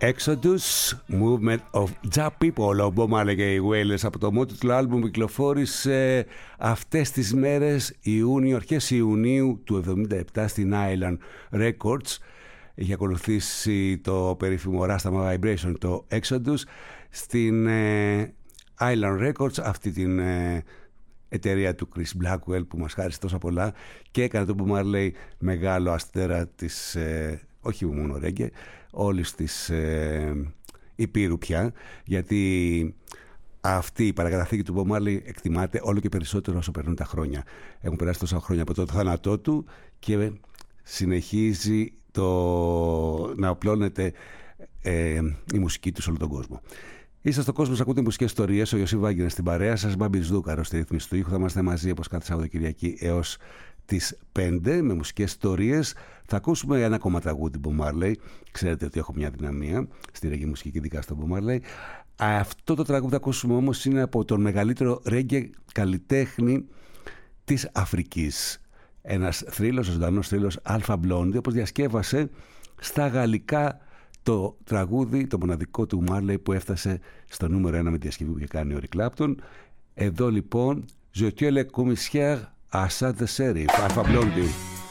Exodus, Movement of Ja People, ο Bob Marley και οι Wailers από το μόνο του άλμπουμ κυκλοφόρησε αυτές τις μέρες αρχές Ιουνίου του 1977 στην Island Records. Είχε ακολουθήσει το περίφημο Rastama Vibration, το Exodus, στην Island Records, αυτή την εταιρεία του Chris Blackwell που μας χάρισε τόσα πολλά και έκανε το Bob Marley μεγάλο αστέρα της, όχι μόνο ρέγγε, όλης της υπήρου πια, γιατί αυτή η παρακαταθήκη του Bob Marley εκτιμάται όλο και περισσότερο όσο περνούν τα χρόνια. Έχουν περάσει τόσα χρόνια από το θάνατό του και συνεχίζει να απλώνεται η μουσική του σε όλο τον κόσμο. Είστε στον κόσμο, ακούτε μουσικές ιστορίες. Ο Ιωσήφ Βάγγινας στην παρέα σας, Μπάμπης Δούκαρος στη ρύθμιση του ήχου. Θα είμαστε μαζί όπως κάθε Σαββατοκυριακή έως τις 5 με μουσικές ιστορίες. Θα ακούσουμε ένα ακόμα τραγούδι Bob Marley. Ξέρετε ότι έχω μια δυναμία στη ρέγγε μουσική και ειδικά στο Bob Marley. Αυτό το τραγούδι θα ακούσουμε όμως είναι από τον μεγαλύτερο ρέγγε καλλιτέχνη της Αφρικής. Ένας θρύλος, ο ζωντανός θρύλος Alpha Blondy, όπως διασκεύασε στα γαλλικά το τραγούδι, το μοναδικό του Marley που έφτασε στο νούμερο 1 με τη διασκευή που είχε κάνει ο Rick Clapton. Εδώ λοιπόν Je tue le commissaire Assad the Sheriff, Alpha Blondy.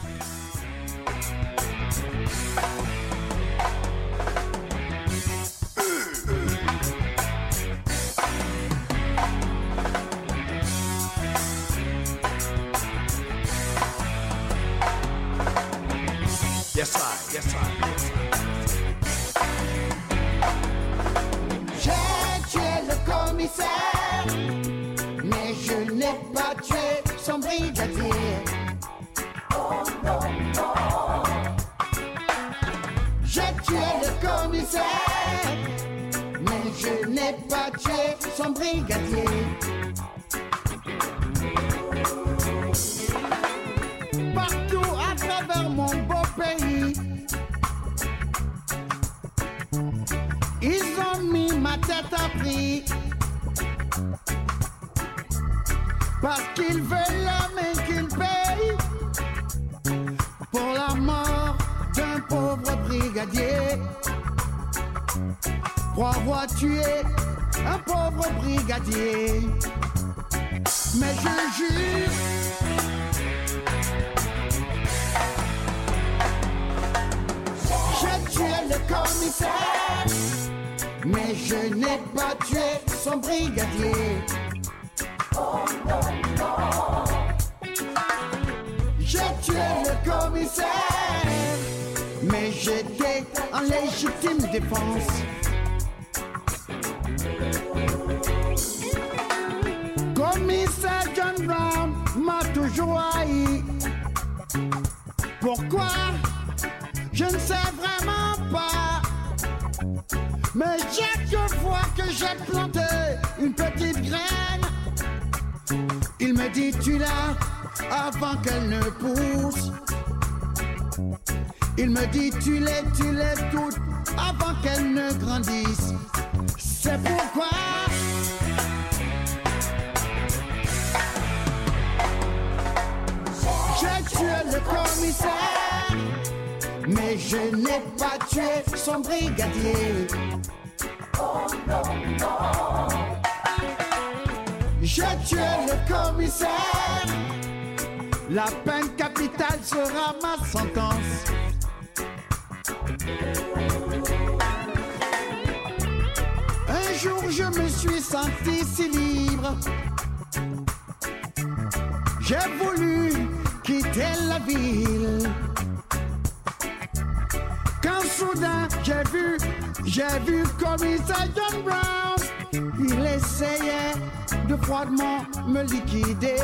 Yes, I. J'ai tué le commissaire, mais je n'ai pas tué son brigadier. Oh non, non. J'ai tué le commissaire, mais je n'ai pas tué son brigadier. Partout à travers mon beau pays, ils ont mis ma tête à prix, parce qu'ils veulent la main qu'ils payent pour la mort d'un pauvre brigadier. Pour avoir tué un pauvre brigadier. Mais je jure, j'ai tué le commissaire, mais je n'ai pas tué son brigadier. Oh non, non. J'ai tué le commissaire, mais j'étais en légitime défense. Commissaire John Brown m'a toujours haï. Pourquoi? Je ne sais vraiment pas. Mais chaque fois que j'ai planté une petite graine, il me dit tu l'as avant qu'elle ne pousse. Il me dit tu l'es toute avant qu'elle ne grandisse. C'est pourquoi j'ai tué le commissaire, mais je n'ai pas tué son brigadier. Oh non, non. J'ai tué le commissaire, la peine capitale sera ma sentence. Un jour je me suis senti si libre, j'ai voulu quitter la ville. Quand soudain j'ai vu commissaire John Brown, il essayait de froidement me liquider.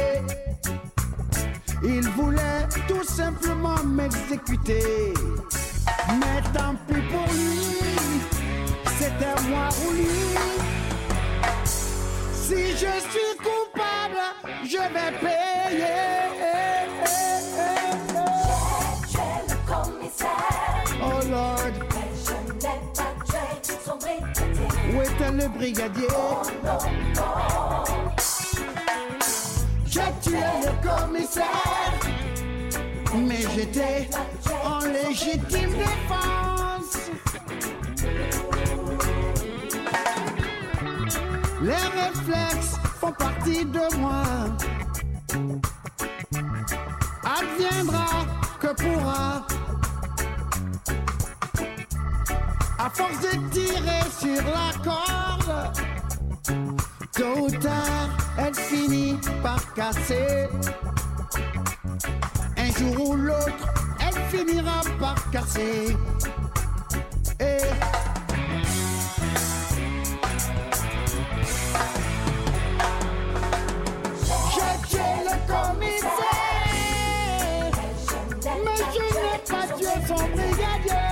Il voulait tout simplement m'exécuter. Mais tant pis pour lui, c'était moi ou lui. Si je suis coupable, je vais payer. J'ai le commissaire. Oh Lord. Mais je n'ai pas tué son brigadier. Où était le brigadier? Oh non, non. J'ai tué le commissaire, mais j'étais en légitime défense. Les réflexes font partie de moi. Adviendra que pourra. À force de tirer sur la corde, tôt ou tard, elle finit par casser. Un jour ou l'autre, elle finira par casser. Et je tué le commissaire, mais je n'ai pas tué son brigadier.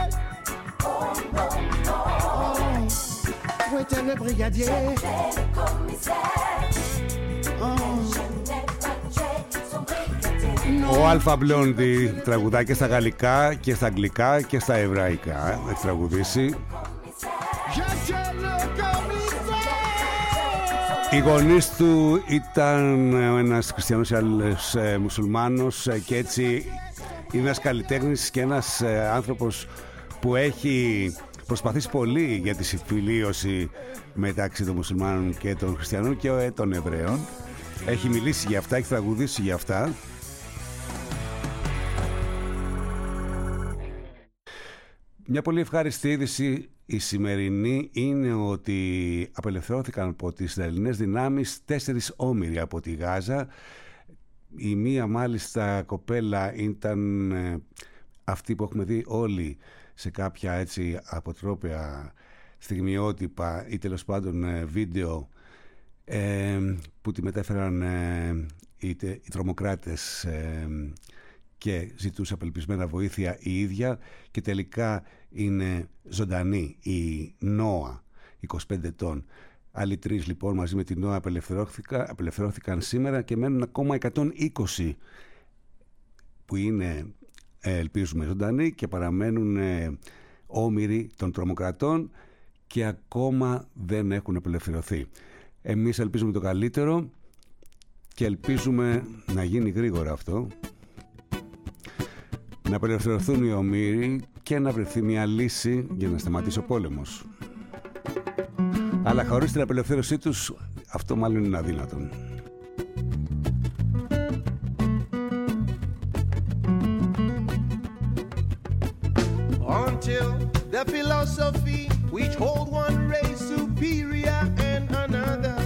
Où était le brigadier? Ο Αλφα Μπλόντι τραγουδάει και στα γαλλικά και στα αγγλικά και στα εβραϊκά. Έχει τραγουδήσει. Οι γονείς του ήταν ένας χριστιανός και άλλος μουσουλμάνος και έτσι είναι ένας καλλιτέχνης και ένας άνθρωπος που έχει προσπαθήσει πολύ για τη συμφιλίωση μεταξύ των μουσουλμάνων και των χριστιανών και των Εβραίων. Έχει μιλήσει για αυτά, έχει τραγουδήσει για αυτά. Μια πολύ ευχάριστη είδηση η σημερινή είναι ότι απελευθερώθηκαν από τις Ισραηλινές δυνάμεις 4 όμηροι από τη Γάζα. Η μία μάλιστα κοπέλα ήταν αυτή που έχουμε δει όλοι σε κάποια έτσι αποτρόπαια στιγμιότυπα ή τέλος πάντων βίντεο που τη μετέφεραν οι τρομοκράτες και ζητούσε απελπισμένα βοήθεια η ίδια και τελικά είναι ζωντανή η Νόα, 25 ετών. Άλλοι 3 λοιπόν μαζί με την Νόα απελευθερώθηκαν σήμερα και μένουν ακόμα 120 που είναι ελπίζουμε ζωντανοί και παραμένουν όμηροι των τρομοκρατών και ακόμα δεν έχουν απελευθερωθεί. Εμείς ελπίζουμε το καλύτερο και ελπίζουμε να γίνει γρήγορα αυτό, να απελευθερωθούν οι ομήροι και να βρεθεί μια λύση για να σταματήσει ο πόλεμος. Αλλά χωρίς την απελευθέρωσή τους αυτό μάλλον είναι αδύνατον. Until the philosophy which hold one race superior and another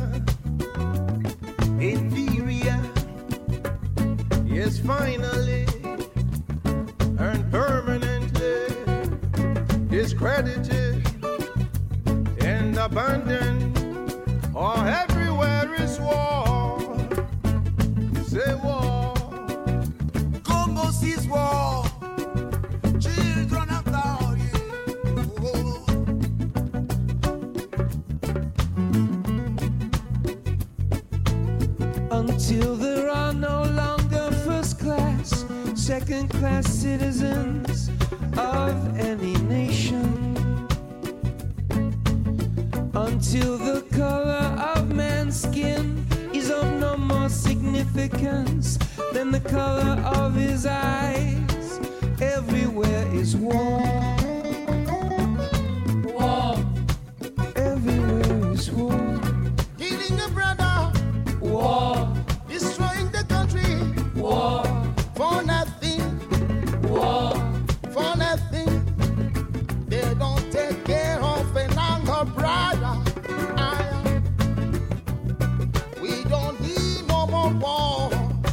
inferior is finally and permanently discredited and abandoned, or everywhere is war. Say war. Como si es war. Children of God, yeah. Oh. Until there are no longer first class, second class citizens of any nation, until the color of man's skin is of no more significance than the color of his eyes, everywhere is war. War. Everywhere is war. Killing a brother. War. Destroying the country. War. For nothing. War. For nothing. They don't take care of an younger brother. We don't need no more war.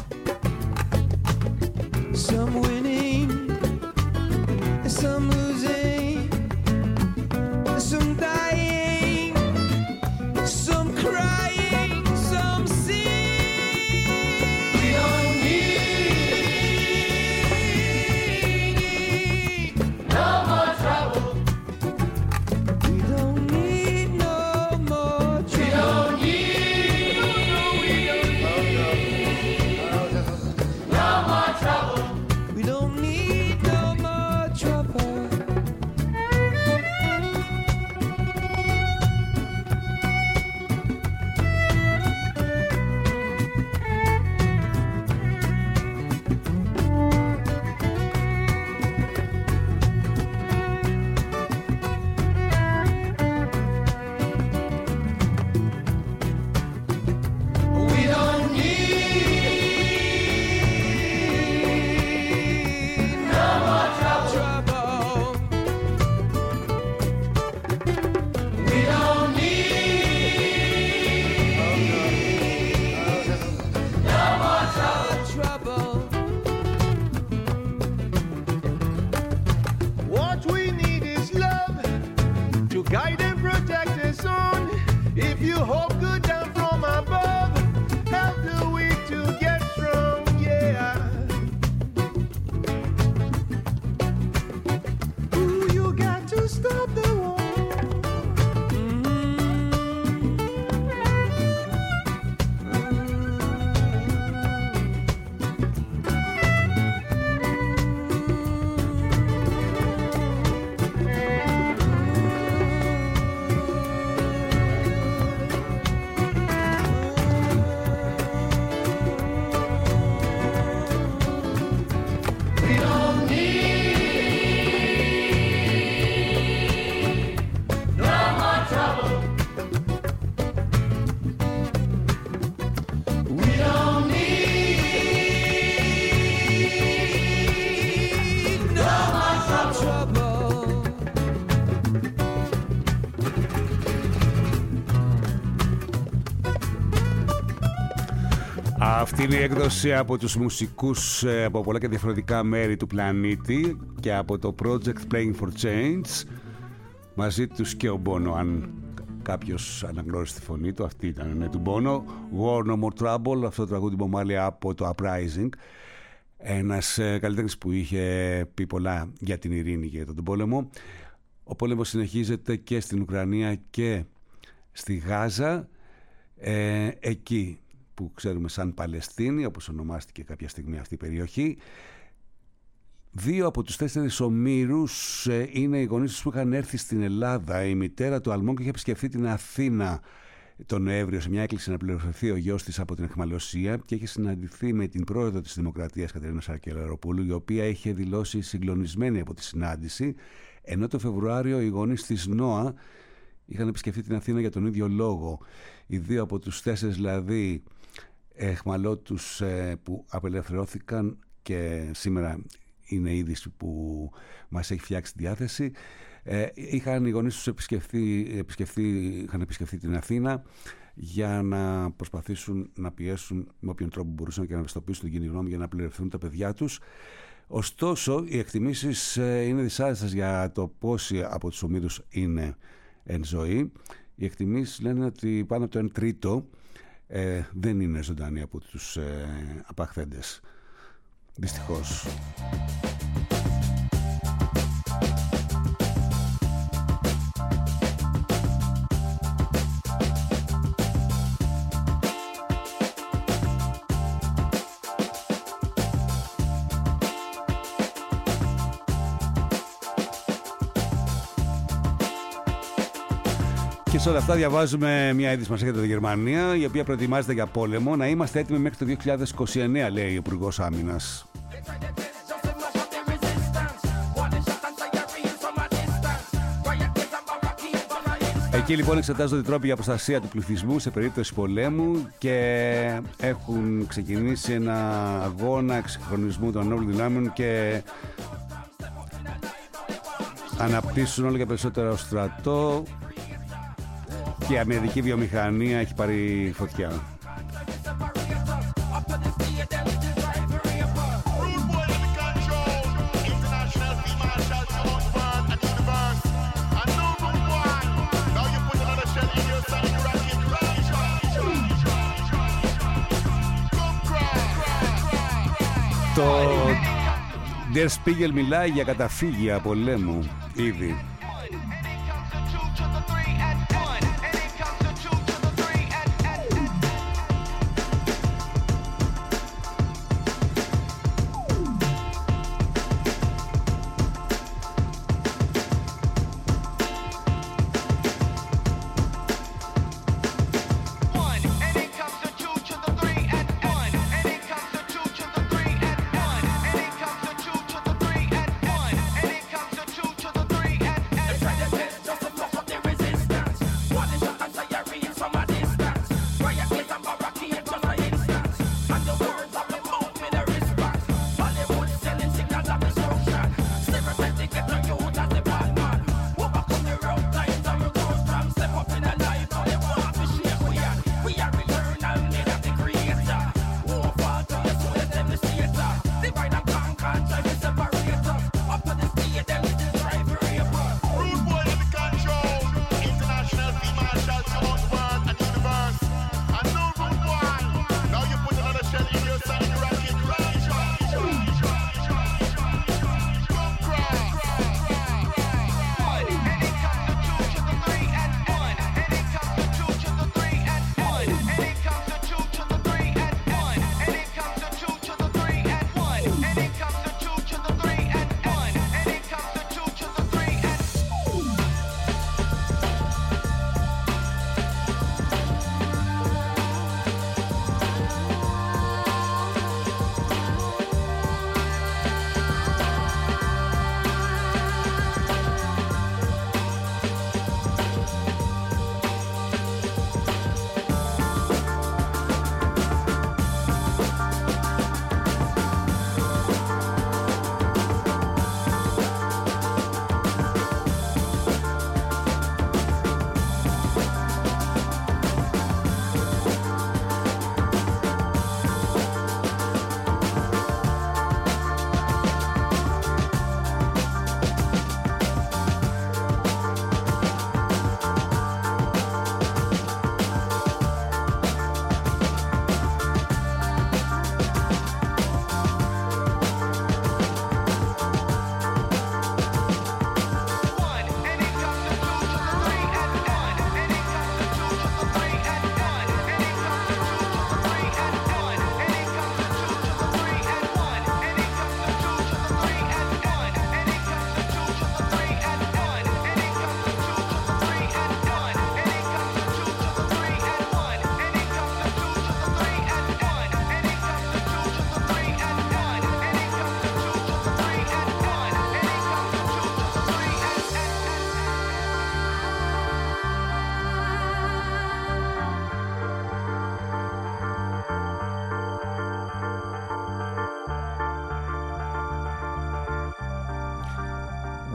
Some winning, some losing, some dying, some crying, some sing. We don't need no more trouble. We don't need no more trouble. We don't need no more trouble. We don't need no more trouble. Αυτή είναι η έκδοση από τους μουσικούς από πολλά και διαφορετικά μέρη του πλανήτη και από το project Playing for Change. Μαζί τους και ο Bono, αν κάποιος αναγνώρισε τη φωνή του, αυτή ήταν του Bono. War No More Trouble, αυτό το τραγούδι Μομάλια από το Uprising. Ένας καλλιτέχνης που είχε πει πολλά για την ειρήνη και τον πόλεμο. Ο πόλεμος συνεχίζεται και στην Ουκρανία και στη Γάζα, εκεί που ξέρουμε σαν Παλαιστίνη, όπως ονομάστηκε κάποια στιγμή αυτή η περιοχή. 2 από τους 4 ομήρους είναι οι γονείς που είχαν έρθει στην Ελλάδα. Η μητέρα του Αλμόν και είχε επισκεφθεί την Αθήνα τον Νοέμβριο σε μια έκκληση να πληροφορηθεί ο γιος της από την αιχμαλωσία και είχε συναντηθεί με την πρόεδρο της Δημοκρατίας Κατερίνα Σαρκελαροπούλου, η οποία είχε δηλώσει συγκλονισμένη από τη συνάντηση, ενώ το Φεβρουάριο οι γονείς της Νόα είχαν επισκεφθεί την Αθήνα για τον ίδιο λόγο. Οι 2 από τους 4 δηλαδή αιχμαλώτους που απελευθερώθηκαν και σήμερα είναι η είδηση που μας έχει φτιάξει τη διάθεση, είχαν οι γονείς τους είχαν επισκεφθεί την Αθήνα για να προσπαθήσουν να πιέσουν με όποιον τρόπο μπορούσαν και να ευαισθητοποιήσουν την κοινή γνώμη για να πληρωθούν τα παιδιά τους. Ωστόσο, οι εκτιμήσεις είναι δυσάρεστες για το πόσοι από τους ομήρους είναι εν ζωή. Οι εκτιμήσεις λένε ότι πάνω από το 1/3 δεν είναι ζωντανοί από τους απαχθέντες. Δυστυχώς. Και σε όλα αυτά διαβάζουμε μια είδηση μας έρχεται από τη Γερμανία, η οποία προετοιμάζεται για πόλεμο. Να είμαστε έτοιμοι μέχρι το 2029, λέει ο Υπουργός Άμυνας. Εκεί λοιπόν εξετάζονται οι τρόποι για προστασία του πληθυσμού σε περίπτωση πολέμου και έχουν ξεκινήσει ένα αγώνα εξυγχρονισμού των ενόπλων δυνάμεων και αναπτύσσουν όλο και περισσότερο στρατό. Και η αμυντική βιομηχανία έχει πάρει φωτιά. Το Der Spiegel μιλάει για καταφύγια πολέμου ήδη.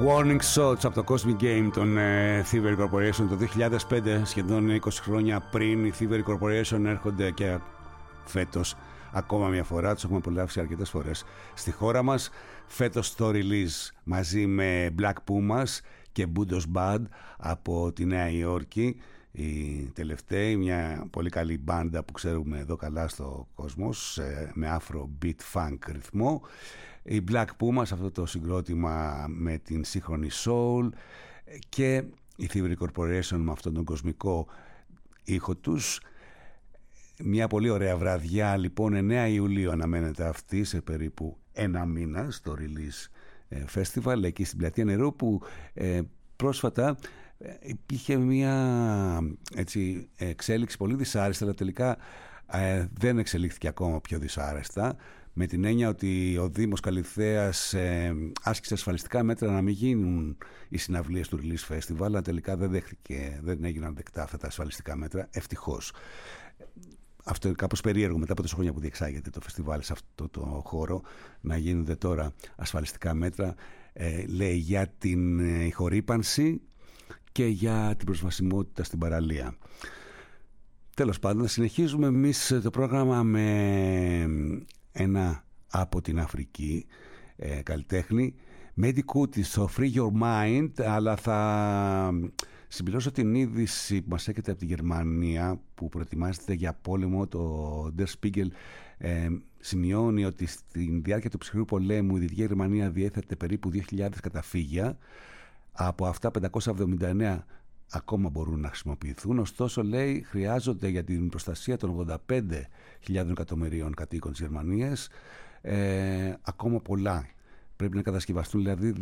Warning Shots από το Cosmic Game των Thievery Corporation το 2005, σχεδόν 20 χρόνια πριν. Οι Thievery Corporation έρχονται και φέτος ακόμα μια φορά, τους έχουμε απολαύσει αρκετές φορές στη χώρα μας. Φέτος το release μαζί με Black Pumas και Budos Bad από τη Νέα Υόρκη, οι τελευταίοι, μια πολύ καλή μπάντα που ξέρουμε εδώ καλά στο κόσμο, με Afro Beat Funk ρυθμό. Η Black Pumas, αυτό το συγκρότημα με την σύγχρονη soul, και η Thievery Corporation με αυτόν τον κοσμικό ήχο τους. Μια πολύ ωραία βραδιά λοιπόν, 9 Ιουλίου αναμένεται αυτή, σε περίπου ένα μήνα, στο Release Festival εκεί στην Πλατεία Νερού, που πρόσφατα υπήρχε μια έτσι εξέλιξη πολύ δυσάρεστα, αλλά τελικά δεν εξελίχθηκε ακόμα πιο δυσάρεστα, με την έννοια ότι ο Δήμος Καλυθέας άσκησε ασφαλιστικά μέτρα να μην γίνουν οι συναυλίες του Release Festival, αλλά τελικά δεν έγιναν δεκτά αυτά τα ασφαλιστικά μέτρα, ευτυχώς. Αυτό είναι κάπως περίεργο μετά από τόσα χρόνια που διεξάγεται το φεστιβάλ σε αυτό το χώρο, να γίνονται τώρα ασφαλιστικά μέτρα, λέει, για την ηχορύπανση και για την προσβασιμότητα στην παραλία. Τέλος πάντων, συνεχίζουμε εμείς το πρόγραμμα με ένα από την Αφρική καλλιτέχνη, Medikuti, στο Free Your Mind, αλλά θα συμπληρώσω την είδηση που μας έρχεται από τη Γερμανία, που προετοιμάζεται για πόλεμο. Το Der Spiegel σημειώνει ότι στην διάρκεια του ψυχρού πολέμου η Δυτική Γερμανία διέθετε περίπου 2.000 καταφύγια. Από αυτά 579 ακόμα μπορούν να χρησιμοποιηθούν. Ωστόσο, λέει, χρειάζονται για την προστασία των 85.000 εκατομμυρίων κατοίκων της Γερμανίας ακόμα πολλά. Πρέπει να κατασκευαστούν δηλαδή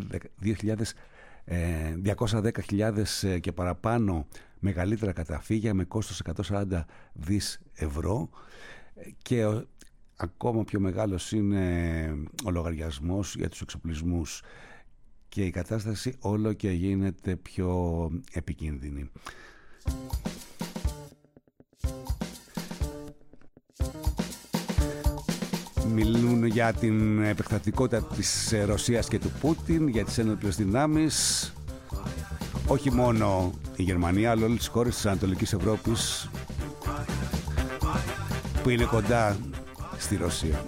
210.000 και παραπάνω μεγαλύτερα καταφύγια με κόστος 140 δις ευρώ, και ακόμα πιο μεγάλος είναι ο λογαριασμός για τους εξοπλισμούς, και η κατάσταση όλο και γίνεται πιο επικίνδυνη. Μιλούν για την επεκτατικότητα της Ρωσίας και του Πούτιν, για τις ένοπλες δυνάμεις, όχι μόνο η Γερμανία, αλλά όλες τις χώρες της Ανατολικής Ευρώπης που είναι κοντά στη Ρωσία.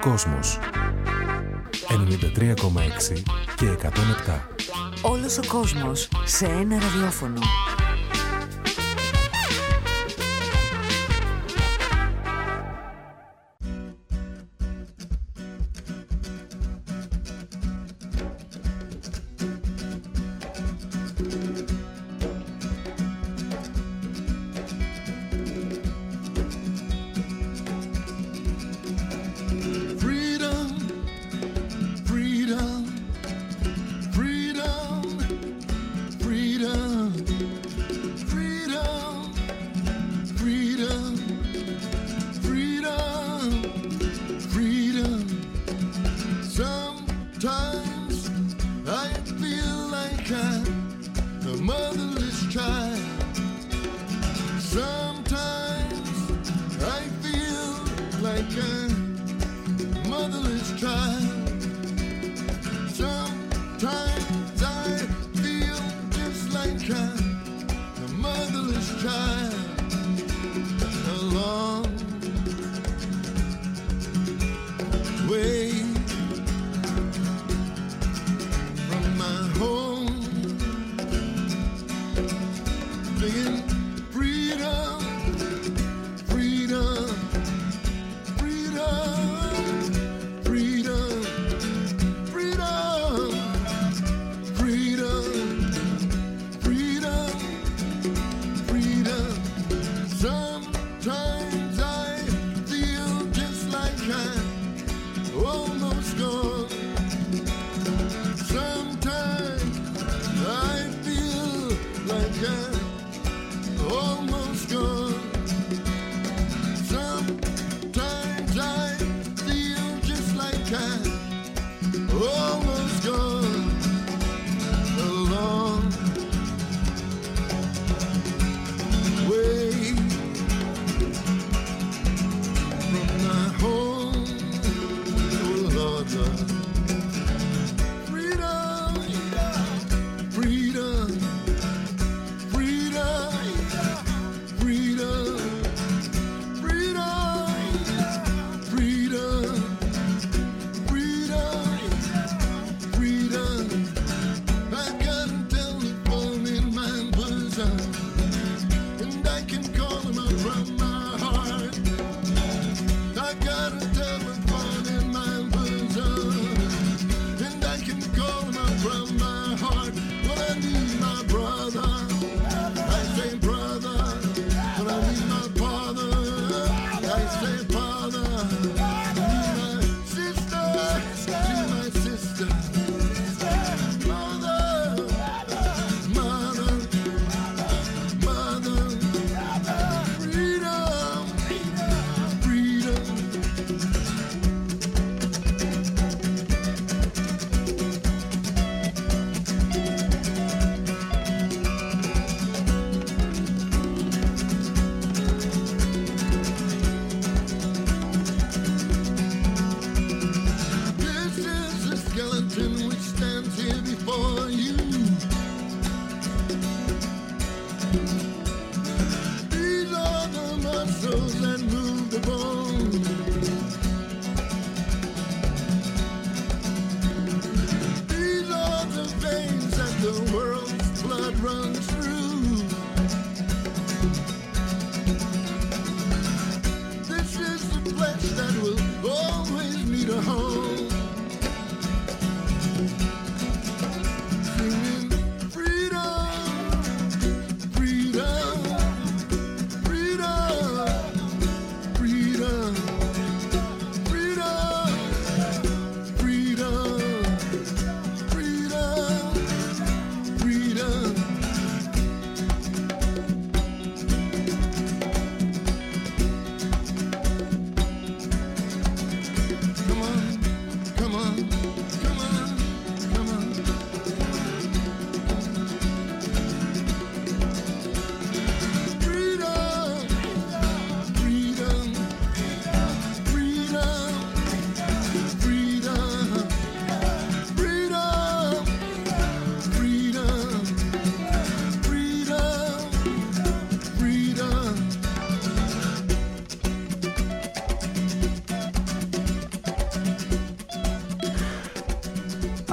κόσμος. 93,6 και 107. Όλος ο κόσμος σε ένα ραδιόφωνο.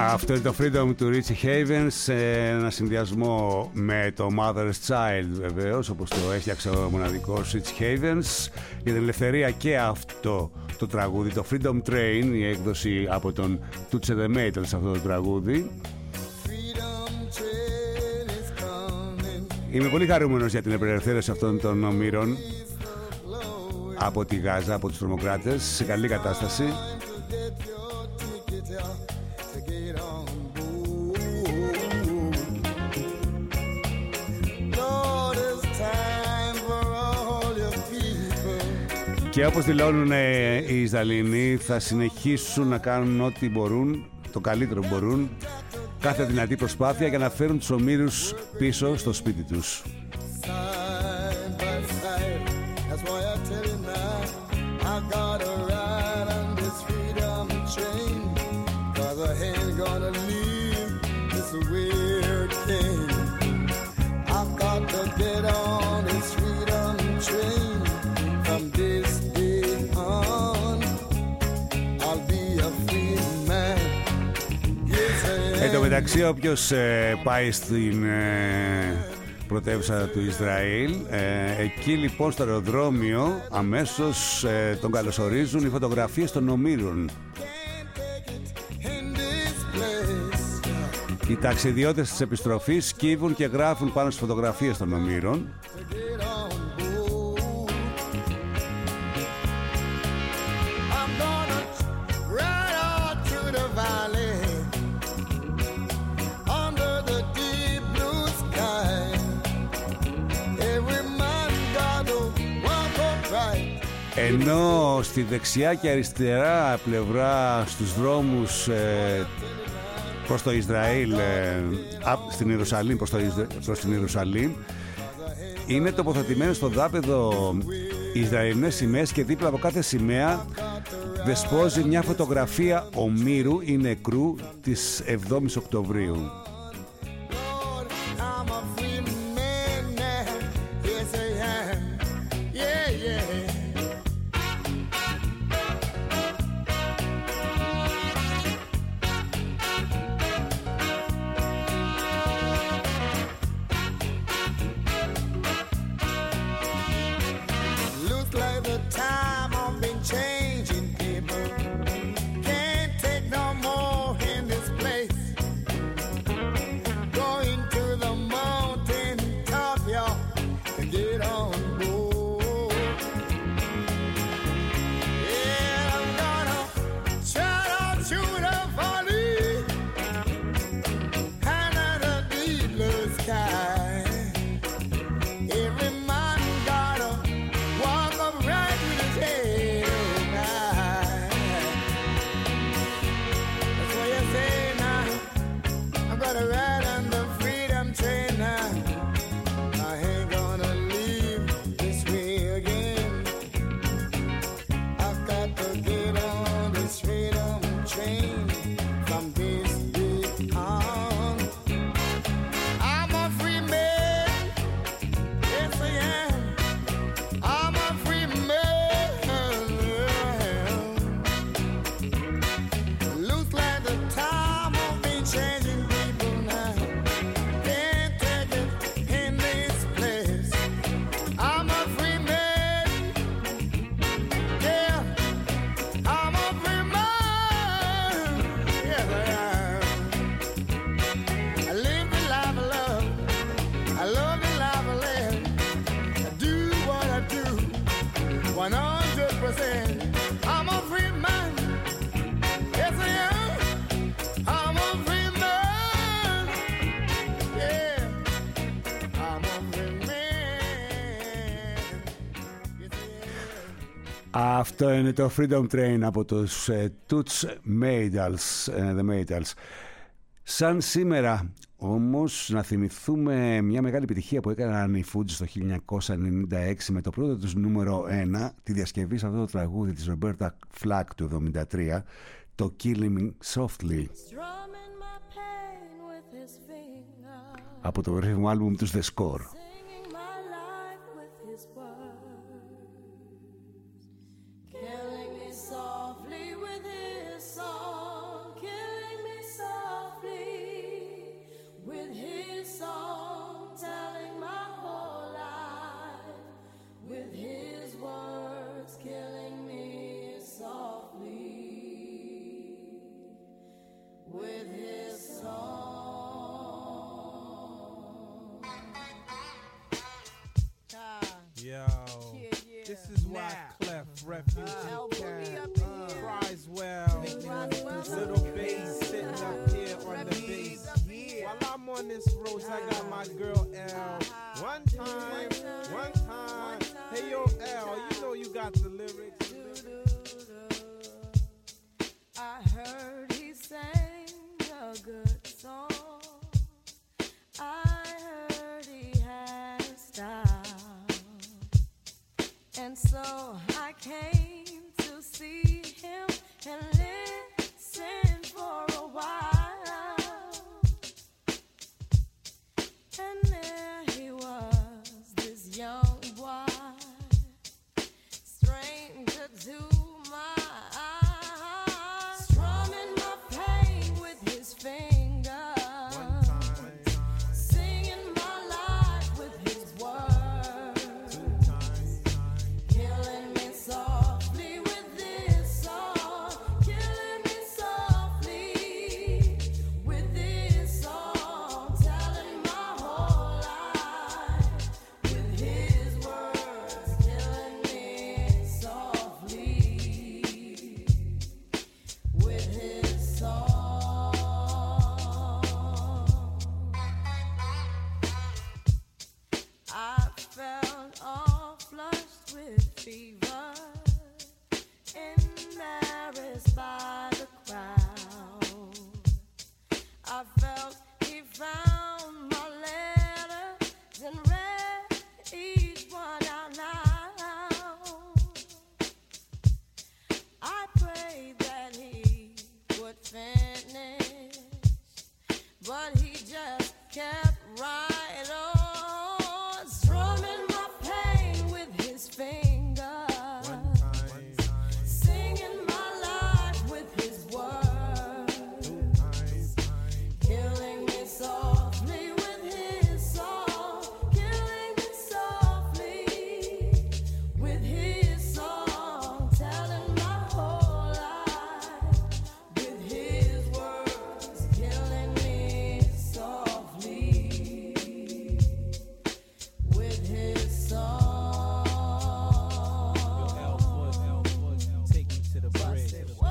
Αυτό είναι το Freedom του Richie Havens, σε ένα συνδυασμό με το Mother's Child βεβαίως, όπως το έφτιαξε ο μοναδικός Richie Havens για την ελευθερία. Και αυτό το τραγούδι, το Freedom Train, η έκδοση από τον Toots and the Maytals, αυτό το τραγούδι. Είμαι πολύ χαρούμενος για την απελευθέρωση αυτών των ομήρων από τη Γάζα, από τους τρομοκράτες, σε καλή κατάσταση. Και όπως δηλώνουν οι Ισραηλινοί, θα συνεχίσουν να κάνουν ό,τι μπορούν, το καλύτερο που μπορούν, κάθε δυνατή προσπάθεια για να φέρουν τους ομήρους πίσω στο σπίτι τους. Εν τω μεταξύ, όποιος πάει στην πρωτεύουσα του Ισραήλ, εκεί λοιπόν στο αεροδρόμιο αμέσως τον καλωσορίζουν οι φωτογραφίες των ομήρων. Οι ταξιδιώτες της επιστροφής σκύβουν και γράφουν πάνω στις φωτογραφίες των ομήρων. Ενώ στη δεξιά και αριστερά πλευρά στους δρόμους προς το Ισραήλ, στην Ιερουσαλήμ, προς την Ιερουσαλήμ, είναι τοποθετημένες στο δάπεδο οι Ισραηλινές σημαίες και δίπλα από κάθε σημαία δεσπόζει μια φωτογραφία ομήρου ή νεκρού της 7ης Οκτωβρίου. Αυτό είναι το Freedom Train από τους Toots The Maytals. Σαν σήμερα όμως να θυμηθούμε μια μεγάλη επιτυχία που έκαναν οι Fugees το 1996 με το πρώτο τους νούμερο 1, τη διασκευή σε αυτό το τραγούδι της Roberta Flack του 1973, το Killing Me Softly, από το περίφημο άλμπουμ τους The Score. Killing me softly with his song, killing me softly. song, telling my whole life, with his words killing me softly, with his song. Yo, this is why Clef, Refugee Cat, Criswell, Little Bass sitting up here on the bass. While I'm on this road, I got my girl L. One time. Hey yo L, you know you got the lyrics. I heard he sang a good song. I heard he had a style. And so I came to see him and listen for a while. And there he was, this young boy, stranger to my eyes, strumming my pain with his fingers, singing my life with his words, killing me softly with this song, killing me softly with this song, telling my whole life with his words, killing me softly with his song. I felt all flushed with fever, embarrassed by the crowd. I felt he found my letters and read each one out loud. I prayed that he would finish, but he just kept right on, strumming my pain with his fingers, singing my life with his words, killing me softly with his song, killing me softly with his song, telling my whole life with his words, killing me softly with his song. Take me to the bridge.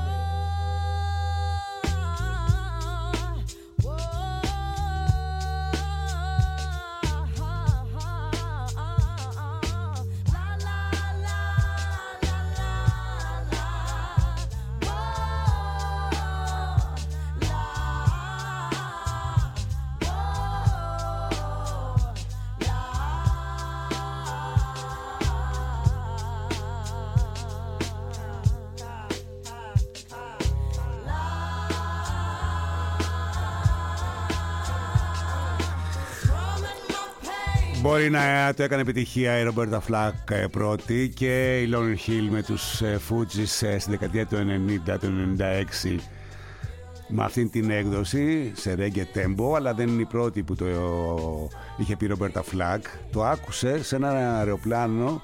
Μπορεί να το έκανε επιτυχία η Ρομπέρτα Φλακ πρώτη και η Lauryn Hill με τους Fugees στην δεκαετία του 90, του 96 με αυτήν την έκδοση σε reggae tempo, αλλά δεν είναι η πρώτη που το είχε πει η Ρομπέρτα Φλακ. Το άκουσε σε ένα αεροπλάνο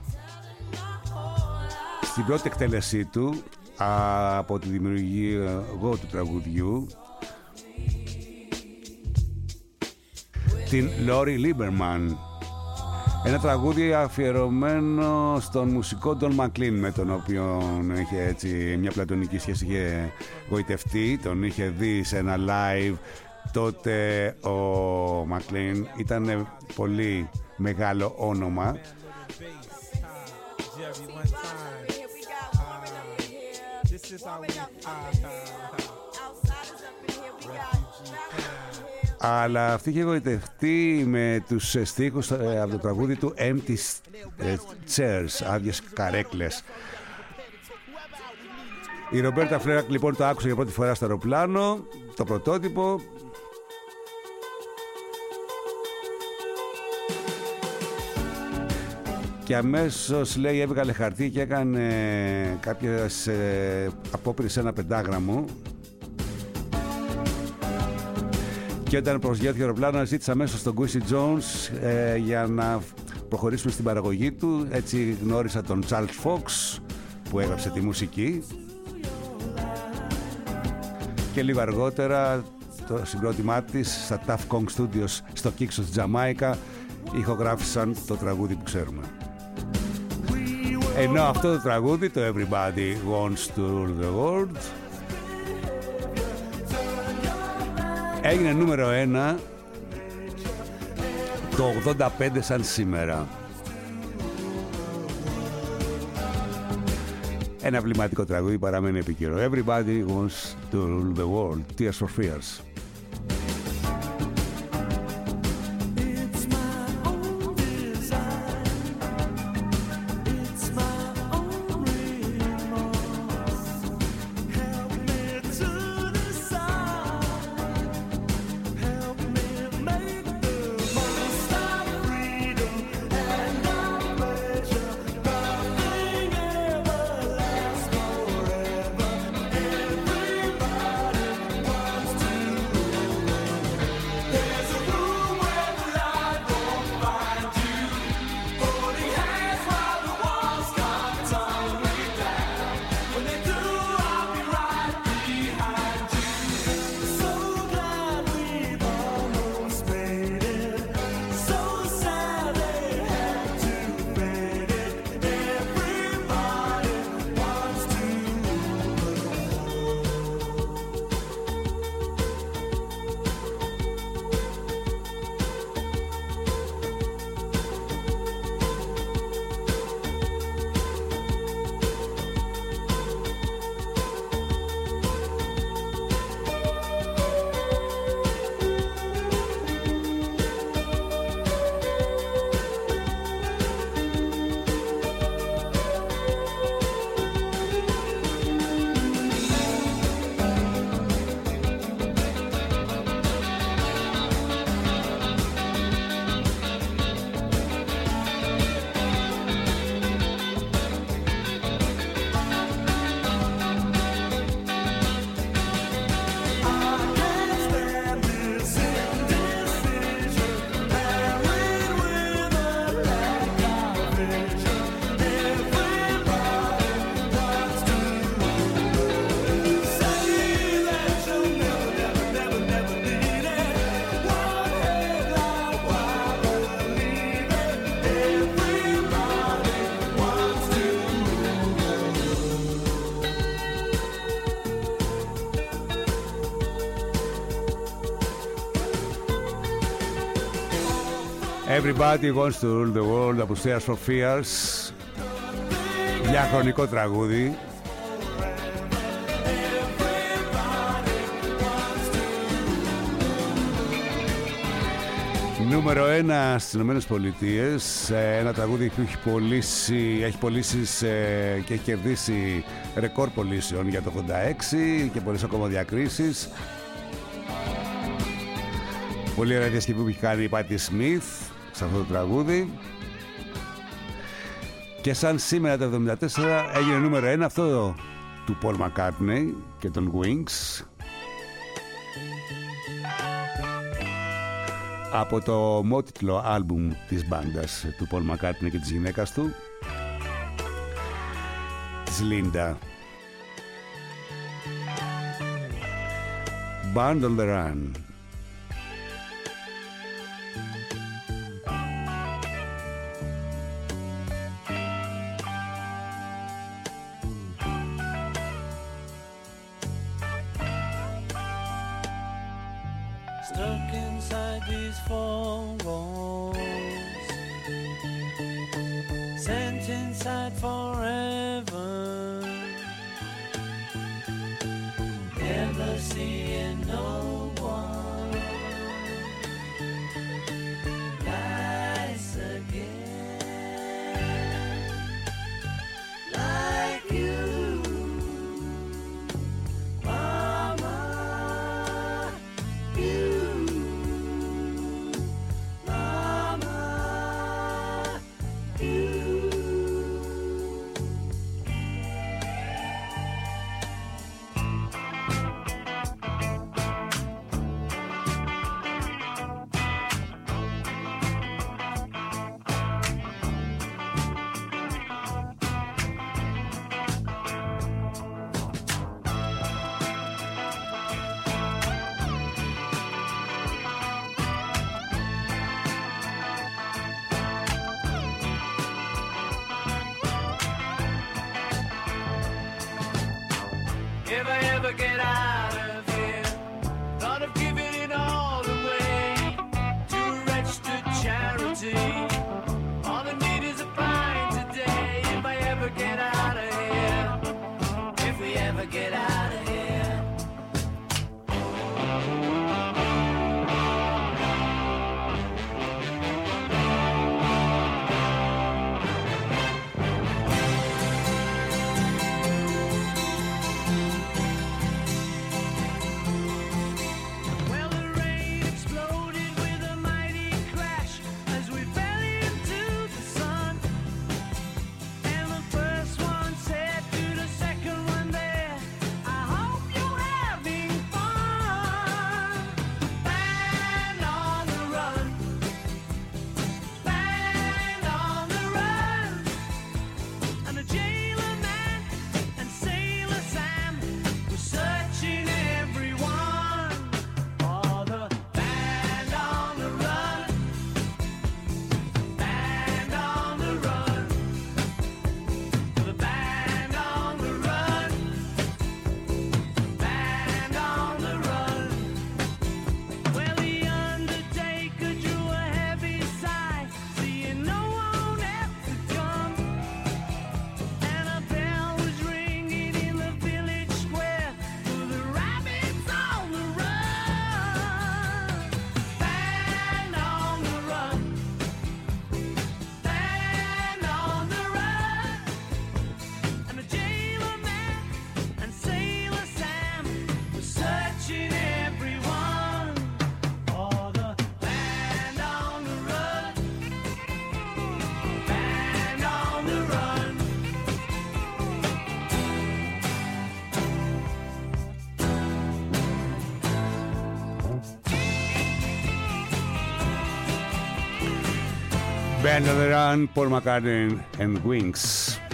στην πρώτη εκτέλεσή του από τη δημιουργία του τραγουδιού, την Lori Lieberman. Ένα τραγούδι αφιερωμένο στον μουσικό Don McLean, με τον οποίο είχε έτσι μια πλατωνική σχέση, είχε γοητευτεί, τον είχε δει σε ένα live. Τότε ο McLean ήταν πολύ μεγάλο όνομα. Αλλά αυτή είχε εγωιτευτεί με τους στίχους από το τραγούδι του Empty Chairs, άδειες καρέκλες. Η Ρομπέρτα Φλακ λοιπόν το άκουσε για πρώτη φορά στο αεροπλάνο, το πρωτότυπο. Και αμέσως, λέει, έβγαλε χαρτί και έκανε κάποιες απόπειρες σε ένα πεντάγραμμο Και όταν προσγειώθηκε το αεροπλάνο, ζήτησα αμέσως στον Quincy Jones για να προχωρήσουμε στην παραγωγή του. Έτσι γνώρισα τον Charles Fox που έγραψε τη μουσική. Και λίγο αργότερα το συγκρότημά της στα Tough Kong Studios στο Kixos της Τζαμάικα ηχογράφησαν το τραγούδι που ξέρουμε. Ενώ αυτό το τραγούδι, το Everybody Wants to Rule the World, έγινε νούμερο 1 το 85 σαν σήμερα. Ένα εμβληματικό τραγούδι παραμένει επίκαιρο. Everybody wants to rule the world. Tears for Fears. Everybody wants to rule the world από Tears for Fears. Διαχρονικό τραγούδι. Νούμερο 1 στις Ηνωμένες Πολιτείες. Ένα τραγούδι που έχει πωλήσει και έχει κερδίσει ρεκόρ πωλήσεων για το 86 και πολλές ακόμα διακρίσεις. Πολύ ωραία διασκευή που έχει κάνει η Patti Smith σε αυτό το τραγούδι. Και σαν σήμερα το 1974 έγινε νούμερο 1 αυτό του Paul McCartney και των Wings από το μότιτλο άλμπουμ της μπάντας του Paul McCartney και της γυναίκας του, της Linda. Band on the Run. Stuck inside these four walls, sent inside forever, never seeing no one nice again like you. Mama, you, my if I ever get out of here. Thought of giving it all away to a registered charity. All I need is a pint today if I ever get out of here. If we ever get out of here. Band on the Run, Paul McCartney and Wings.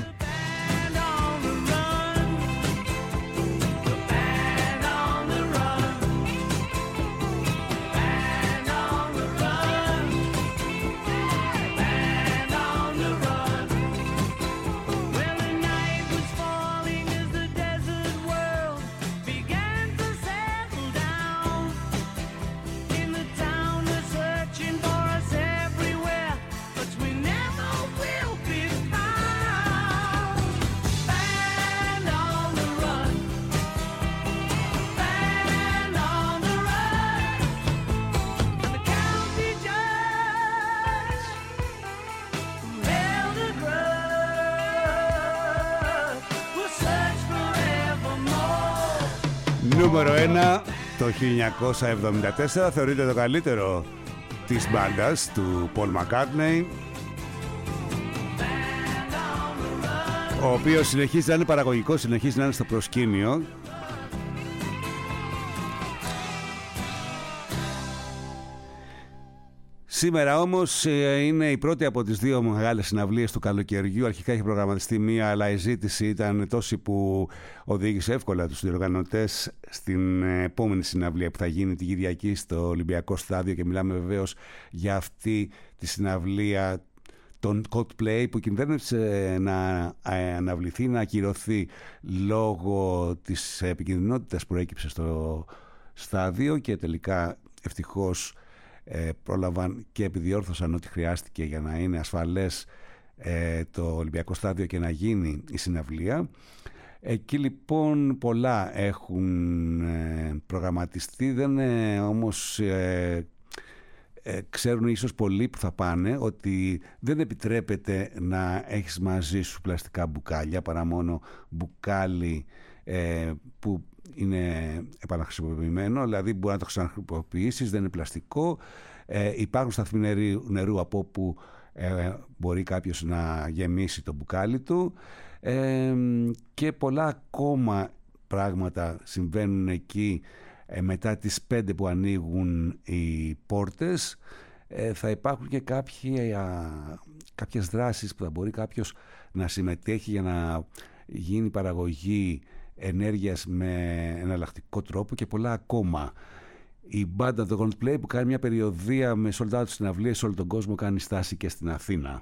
Νούμερο 1 το 1974 θεωρείται το καλύτερο της μπάντας του Paul McCartney, ο οποίος συνεχίζει να είναι παραγωγικός, συνεχίζει να είναι στο προσκήνιο. Σήμερα όμως είναι η πρώτη από τις δύο μεγάλες συναυλίες του καλοκαιριού. Αρχικά είχε προγραμματιστεί μία, αλλά η ζήτηση ήταν τόση που οδήγησε εύκολα τους διοργανωτές στην επόμενη συναυλία που θα γίνει την Κυριακή στο Ολυμπιακό Στάδιο, και μιλάμε βεβαίως για αυτή τη συναυλία των Coldplay που κινδύνευσε να αναβληθεί, να ακυρωθεί λόγω της επικινδυνότητας που προέκυψε στο στάδιο, και τελικά ευτυχώς πρόλαβαν και επιδιόρθωσαν ό,τι χρειάστηκε για να είναι ασφαλές το Ολυμπιακό Στάδιο και να γίνει η συναυλία. Εκεί λοιπόν πολλά έχουν προγραμματιστεί, δεν όμως ξέρουν ίσως πολλοί που θα πάνε ότι δεν επιτρέπεται να έχεις μαζί σου πλαστικά μπουκάλια, παρά μόνο μπουκάλι που είναι επαναχρησιμοποιημένο, δηλαδή μπορεί να το ξαναχρησιμοποιήσεις, δεν είναι πλαστικό. Υπάρχουν σταθμοί νερού από όπου μπορεί κάποιος να γεμίσει το μπουκάλι του, και πολλά ακόμα πράγματα συμβαίνουν εκεί. Μετά τις 5 που ανοίγουν οι πόρτες θα υπάρχουν και κάποιες δράσεις που θα μπορεί κάποιος να συμμετέχει για να γίνει παραγωγή ενέργειας με εναλλακτικό τρόπο και πολλά ακόμα. Η μπάντα The Coldplay που κάνει μια περιοδεία με sold out συναυλίες σε όλο τον κόσμο κάνει στάση και στην Αθήνα.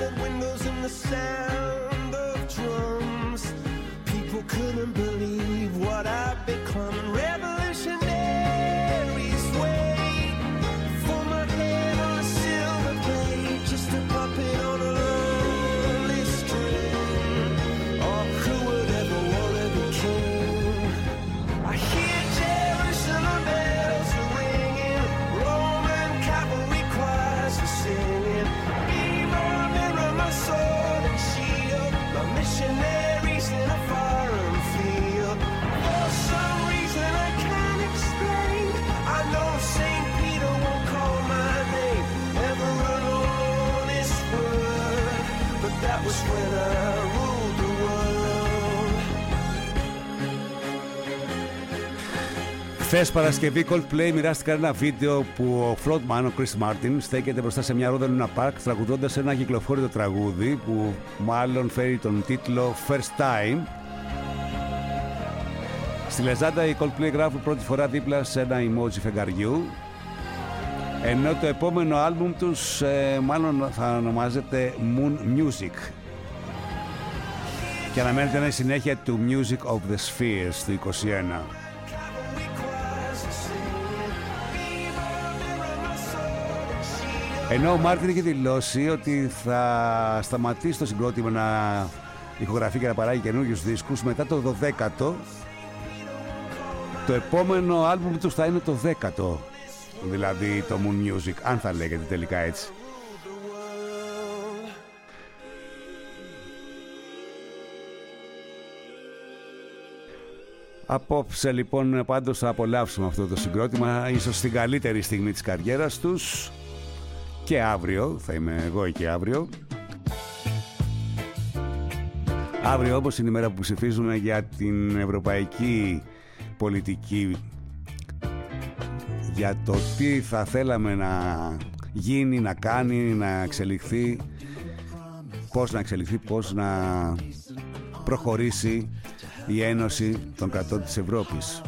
tinted windows and the sound of drums. People couldn't believe what I'd become. Revolutionaries wait for my head on a silver plate, just a puppet on a lonely string. Oh, who would ever want to be king? I hear Jerusalem bells are ringing, Roman cavalry choirs are singing. Be my mirror, my sword and shield, my missionaries in a foreign field. For some reason I can't explain, I know St. Peter won't call my name ever on this word, but that was when I ruled the world. Χθες Παρασκευή Coldplay μοιράστηκαν ένα βίντεο που ο frontman, ο Chris Martin, στέκεται μπροστά σε μια ρόδα Luna Park τραγουδώντας ένα κυκλοφόρητο τραγούδι που μάλλον φέρει τον τίτλο First Time. Στη λεζάντα οι Coldplay γράφουν πρώτη φορά δίπλα σε ένα emoji φεγγαριού, ενώ το επόμενο άλμπουμ τους μάλλον θα ονομάζεται Moon Music και αναμένεται να είναι συνέχεια του Music of the Spheres του 2021. Ενώ ο Μάρτιν είχε δηλώσει ότι θα σταματήσει το συγκρότημα να ηχογραφεί και να παράγει καινούριους δίσκους μετά το 12ο, το επόμενο άλμπουμ του θα είναι το 10ο, δηλαδή το Moon Music, αν θα λέγεται τελικά έτσι. Απόψε λοιπόν πάντως θα απολαύσουμε αυτό το συγκρότημα, ίσως στην καλύτερη στιγμή της καριέρας τους, και αύριο, θα είμαι εγώ εκεί αύριο. Αύριο όπως είναι η μέρα που ψηφίζουμε για την ευρωπαϊκή πολιτική, για το τι θα θέλαμε να γίνει, να κάνει, να εξελιχθεί, πώς να εξελιχθεί, πώς να προχωρήσει η Ένωση των κρατών της Ευρώπης.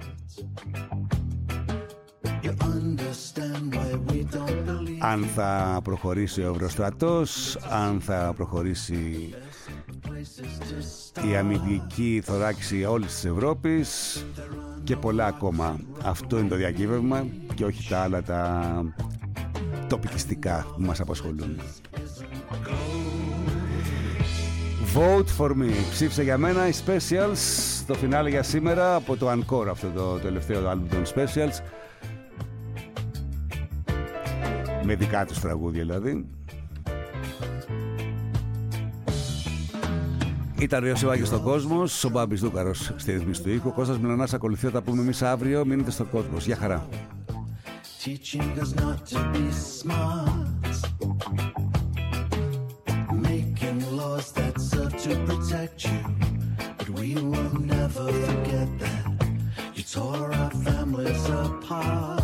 Αν θα προχωρήσει ο Ευρωστρατός, αν θα προχωρήσει η αμυντική θωράκιση όλης της Ευρώπης και πολλά ακόμα. Αυτό είναι το διακύβευμα και όχι τα άλλα τα τοπικιστικά που μας απασχολούν. Vote for me. Ψήφισε για μένα οι Specials, το φινάλε για σήμερα από το Encore, αυτό το τελευταίο άλμπουμ των Specials, με δικά τους τραγούδια δηλαδή. Ήταν ο Ιωσήβακης στον Κόσμος, ο Μπάμπης Δούκαρος στη ρυθμίση του ήχου, ο Κώστας Μιλωνάς ακολουθεί, θα τα πούμε εμείς αύριο. Μείνετε στον Κόσμος. Γεια χαρά. Teaching us not to be smart, making laws that serve to protect you, but we will never forget that you tore our families apart.